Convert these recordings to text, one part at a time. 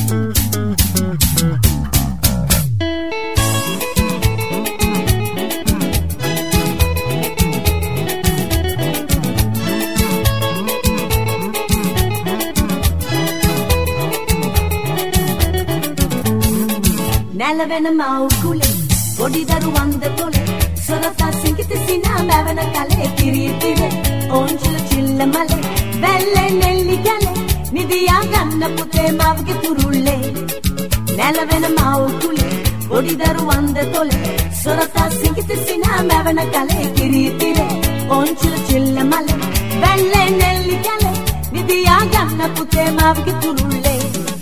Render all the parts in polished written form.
නැලවෙන මව්කුලේ පොඩි දරුවන්ද තොලේ සොරතා සිඟිත සිනා මැවන කලේ කිරිතිවේ ඕන්චල චිල්ල මලේ වැල්ලේ නෙල්ලි කලේ නිදියා ගන්න පුතේ මවගේ තුරුල්ලේ නැලවෙන මව්කුලේ පොඩි දරුවන්ද තොලේ සොරතා සිඟිත සිනා මැවන කලේ කිරිතිවේ ඕන්චල චිල්ල මලේ වැල්ලේ නෙල්ලි කලේ නිදියා ගන්න පුතේ මවගේ තුරුල්ලේ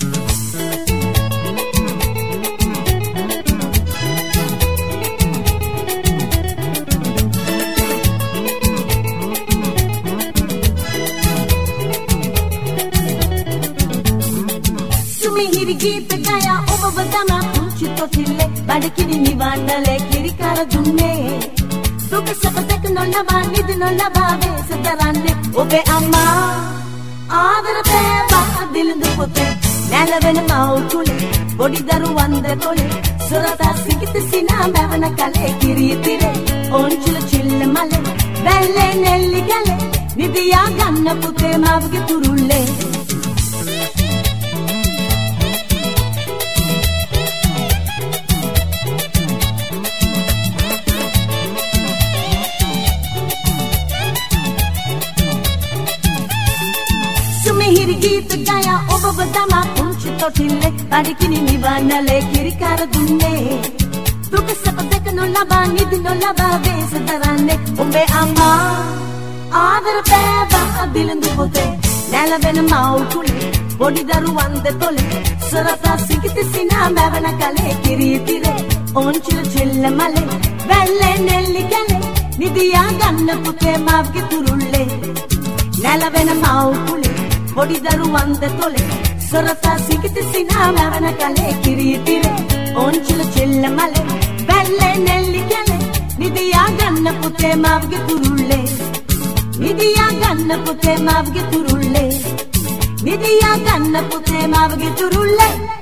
මිහිරි ගීත ගයා ඔබව තමා පුංචි තොටිල්ලේ බඩකිනි නිවන්නලේ කිරිකාර දුන්නේ දුක සැප දෙක නොලබා නිදි නොලබා වෙස දරන්නේ ඔබේ අම්මා ආදර පෑවා දිලිඳු පොතේ නැලවෙන මව්කුලේ පොඩි දරුවන්ද කොලේ සොරතා සිඟිත සිනා මැවන කලේ කිරිතිරේ ඕන්චල චිල්ල මලේ වැල්ලේ නෙල්ලි ගලේ නිදියා ගන්න පුතේ මවගේ තුරුල්ලේ මිහිරි ගීත ගයා ඔබව තමා පුංචි තොටිල්ලේ බඩකිනි නිවන්නලේ කිරිකාර දුන්නේ දුක සැප දෙක නොලබා නිදි නොලබා වෙස දරන්නේ ඔබේ අම්මා ආදර පෑවා දිලිඳු පොතේ නැලවෙන මව්කුලේ පොඩි දරුවන්ද තොලේ සොරතා සිඟිත සිනා මැවන කලේ කිරිතිරේ ඕන්චල චිල්ල මලේ වැල්ලේ නෙල්ලි කලේ නිදියා ගන්න පුතේ මවගේ තුරුල්ලේ නැලවෙන මව්කුලේ පොඩි දරුවන්ද තොලේ සොරතා සිඟිත සිනා මැවන කලේ කිරිතිරේ ඕන්චල චිල්ල මලේ වැල්ලේ නෙල්ලි කලේ නිදියා ගන්න පුතේ මවගේ තුරුල්ලේ නිදියා ගන්න පුතේ මවගේ තුරුල්ලේ නිදියා ගන්න පුතේ මවගේ තුරුල්ලේ